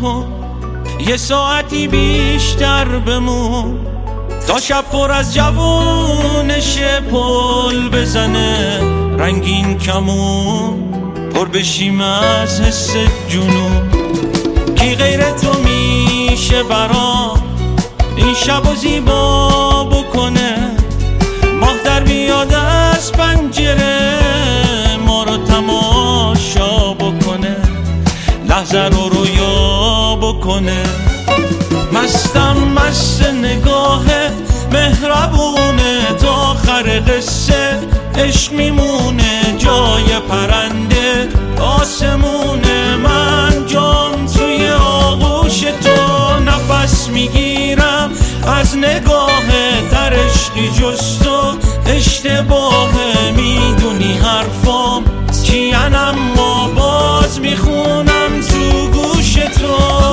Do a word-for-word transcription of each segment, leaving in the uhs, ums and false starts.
بمون، یه ساعتی بیشتر بمون تا شب پر از جوونش پل بزنه رنگین کمون، پر بشیم از حس جنون. کی غیر تو میشه برام این شب و زیبا بکنه، ماه در بیاد از پنجره ما رو تماشا بکنه، لحظه رو رویا بکنه. مستم مست نگاه مهربونه تا آخر قصه، عشق میمونه جای پرنده آسمونه. من جام توی آغوش تو نفس میگیرم از نگاه در عشقی جز تو اشتباهه. میدونی حرفام چین اما باز میخونم تو گوش تو.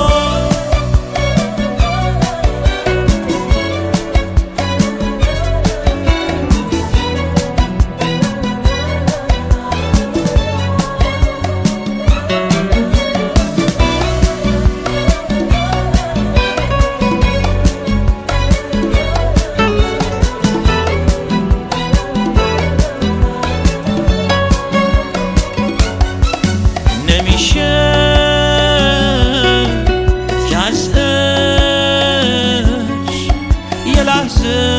نمیشه که از عشق یه لحظه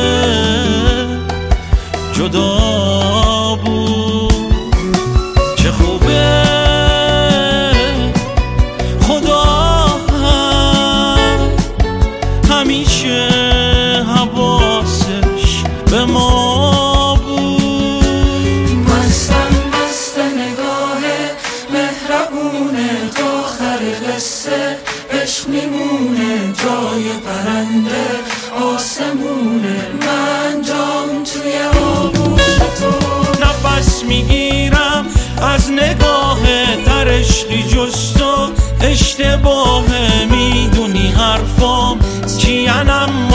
جدا بود. چه خوبه خدا همیشه حواسش به ما بود. مستم مست نگاهه مهربونه تا آخر قصه، عشق میمونه جای پرنده آسمونه. من جام توی آغوش تو نفس میگیرم از نگاه در عشقی جز تو اشتباهه. میدونی حرفام چین اما